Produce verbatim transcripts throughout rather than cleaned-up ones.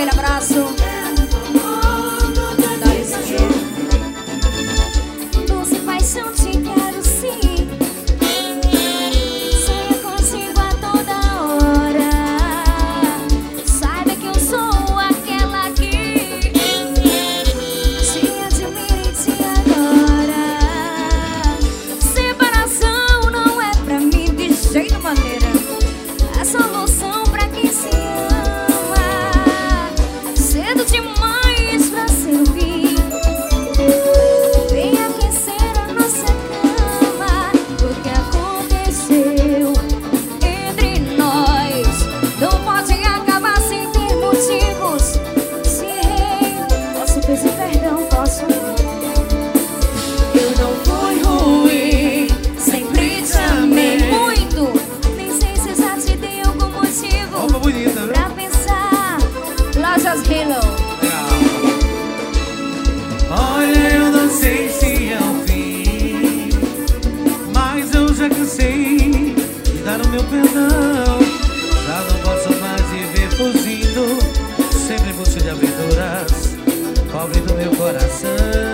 Aquele abraço. Doce paixão, te quero sim. Sonho contigo a toda hora. Saiba que eu sou aquela que te admira e te adora. Separação não é pra mim de jeito maneira. É solução pra quem se ama. Cedo demais pra servir. Vem aquecer a nossa cama. O que aconteceu entre nós não pode acabar sem ter motivos. Se errei, posso pedir perdão, posso. Eu não fui ruim, sempre te amei muito. Nem sei se já te dei algum motivo. Opa, bonita, viu? Pra pensar. Lojas Halo. Olha, eu não sei se é o fim, mas eu já cansei de dar o meu perdão. Já não posso mais viver fugindo, sempre em busca de aventuras, pobre do meu coração.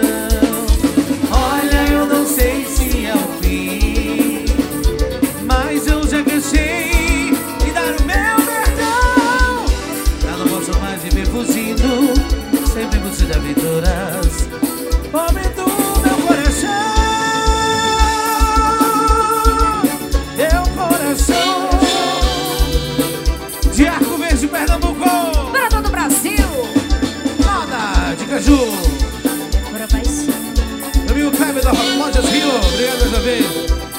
Olha, eu não sei se é o fim, mas eu já cansei de dar o meu perdão. Já não posso mais viver fugindo, sempre em busca de aventuras, pobre do meu coração. Meu coração. De Arco Verde, Pernambuco. Para todo o Brasil. Nada de Caju. Para paixão. Meu amigo Kleber da Lojas Rio. Obrigado mais uma vez.